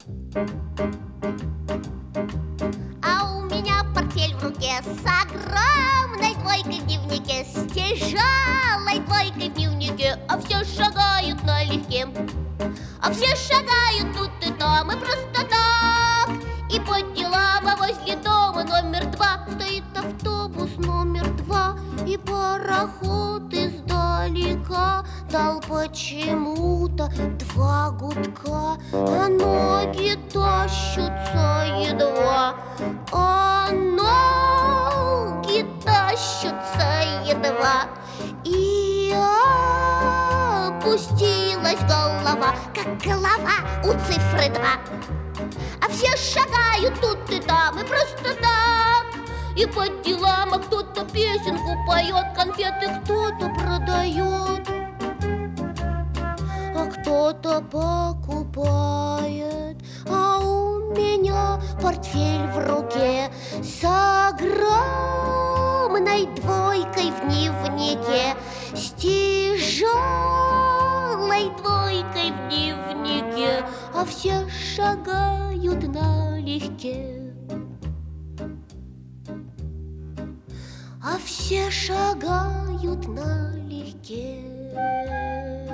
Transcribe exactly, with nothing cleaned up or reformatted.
А у меня портфель в руке с огромной двойкой в дневнике, с тяжелой двойкой в дневнике, а все шагают налегке. А все шагают тут и там, и просто так. И по делам, а возле дома номер два стоит автобус номер два, и пароход издалека дал почему-то два гудка, а ноги тащутся едва, а ноги тащутся едва. И опустилась голова, как голова у цифры два. А все шагают тут и там, и просто так. И по делам, а кто-то песенку поет, конфеты кто-то продает, а кто-то покупает. А у меня портфель в руке с огромной двойкой в дневнике, с тяжелой двойкой в дневнике, а все шагают налегке. А все шагают налегке.